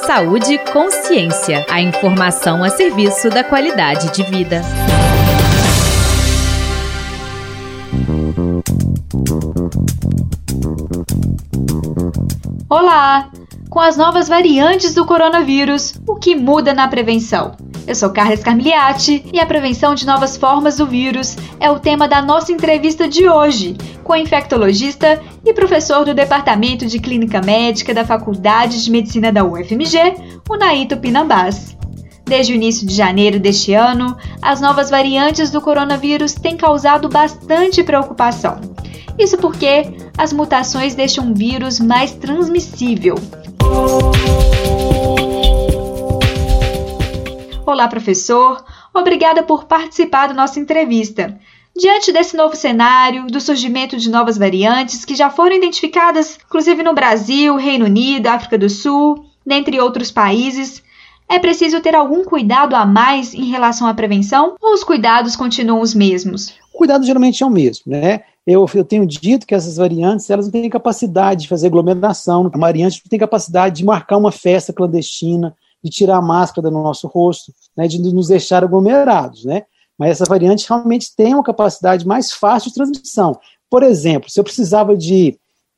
Saúde e Consciência. A informação a serviço da qualidade de vida. Olá! Com as novas variantes do coronavírus, o que muda na prevenção? Eu sou Carla Scarmigliati e a prevenção de novas formas do vírus é o tema da nossa entrevista de hoje, com a infectologista e professor do Departamento de Clínica Médica da Faculdade de Medicina da UFMG, Unai Tupinambás. Desde o início de janeiro deste ano, as novas variantes do coronavírus têm causado bastante preocupação. Isso porque as mutações deixam um vírus mais transmissível. Olá, professor. Obrigada por participar da nossa entrevista. Diante desse novo cenário, do surgimento de novas variantes que já foram identificadas, inclusive no Brasil, Reino Unido, África do Sul, dentre outros países, é preciso ter algum cuidado a mais em relação à prevenção ou os cuidados continuam os mesmos? O cuidado geralmente é o mesmo, né? Eu tenho dito que essas variantes, elas não têm capacidade de fazer aglomeração, a variante não tem capacidade de marcar uma festa clandestina, de tirar a máscara do nosso rosto, né, de nos deixar aglomerados, né? Mas essa variante realmente tem uma capacidade mais fácil de transmissão. Por exemplo, se eu precisava de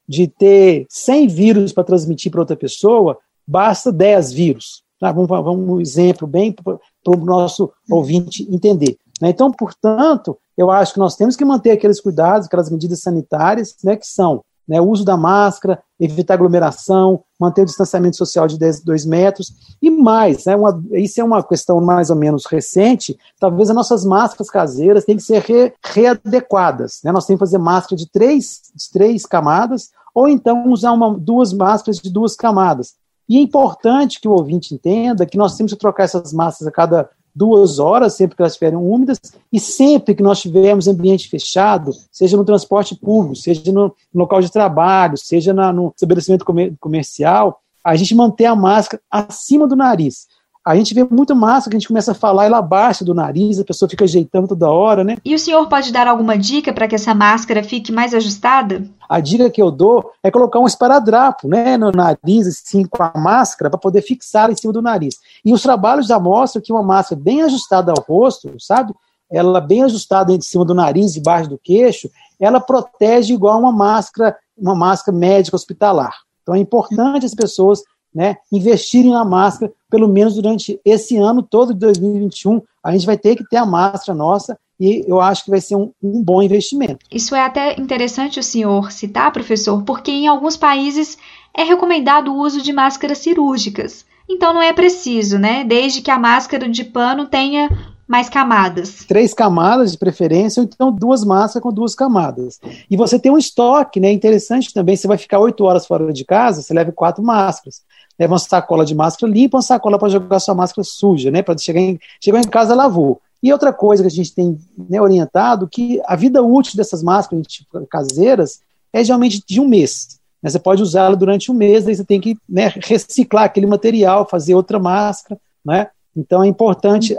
ter 100 vírus para transmitir para outra pessoa, basta 10 vírus. Tá? Vamos um exemplo bem para o nosso ouvinte entender. Né? Então, portanto, eu acho que nós temos que manter aqueles cuidados, aquelas medidas sanitárias, né, que são, né, o uso da máscara, evitar aglomeração, manter o distanciamento social de 2 metros e mais, né, isso é uma questão mais ou menos recente, talvez as nossas máscaras caseiras tenham que ser readequadas, né, nós temos que fazer máscara de três camadas ou então usar 2 máscaras de 2 camadas. E é importante que o ouvinte entenda que nós temos que trocar essas máscaras a cada 2 horas, sempre que elas estiverem úmidas, e sempre que nós tivermos ambiente fechado, seja no transporte público, seja no local de trabalho, seja no estabelecimento comercial, a gente manter a máscara acima do nariz. A gente vê muito máscara que a gente começa a falar ela abaixo do nariz, a pessoa fica ajeitando toda hora, né? E o senhor pode dar alguma dica para que essa máscara fique mais ajustada? A dica que eu dou é colocar um esparadrapo, né, no nariz, assim, com a máscara, para poder fixar em cima do nariz. E os trabalhos já mostram que uma máscara bem ajustada ao rosto, sabe? Ela bem ajustada em cima do nariz, debaixo do queixo, ela protege igual uma máscara médica hospitalar. Então é importante as pessoas, né, investirem na máscara, pelo menos durante esse ano todo de 2021, a gente vai ter que ter a máscara nossa e eu acho que vai ser um bom investimento. Isso é até interessante o senhor citar, professor, porque em alguns países é recomendado o uso de máscaras cirúrgicas. Então não é preciso, né, desde que a máscara de pano tenha mais camadas. 3 camadas de preferência, ou então 2 máscaras com 2 camadas. E você tem um estoque, né? Interessante também, você vai ficar 8 horas fora de casa, você leva 4 máscaras. Leva uma sacola de máscara limpa, uma sacola para jogar sua máscara suja, né? Para chegar em casa, lavou. E outra coisa que a gente tem, né, orientado, que a vida útil dessas máscaras caseiras é geralmente de 1 mês. Né? Você pode usá-la durante 1 mês, aí você tem que, né, reciclar aquele material, fazer outra máscara, né? Então é importante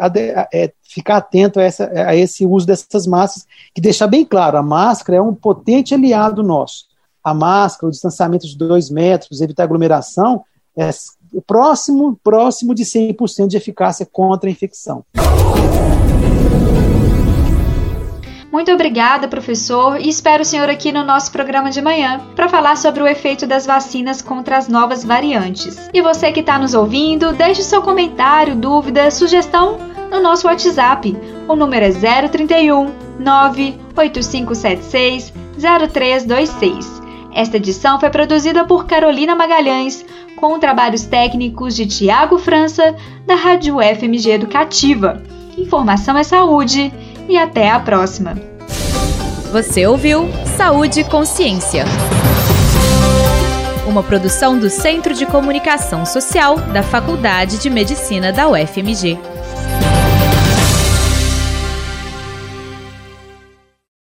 ficar atento a esse uso dessas máscaras, que deixar bem claro, a máscara é um potente aliado nosso. A máscara, o distanciamento de 2 metros, evitar aglomeração, é próximo de 100% de eficácia contra a infecção. Muito obrigada, professor, e espero o senhor aqui no nosso programa de manhã para falar sobre o efeito das vacinas contra as novas variantes. E você que está nos ouvindo, deixe seu comentário, dúvida, sugestão no nosso WhatsApp. O número é 031 98576 0326. Esta edição foi produzida por Carolina Magalhães, com trabalhos técnicos de Tiago França, da Rádio FMG Educativa. Informação é saúde e até a próxima. Você ouviu Saúde e Consciência, uma produção do Centro de Comunicação Social da Faculdade de Medicina da UFMG.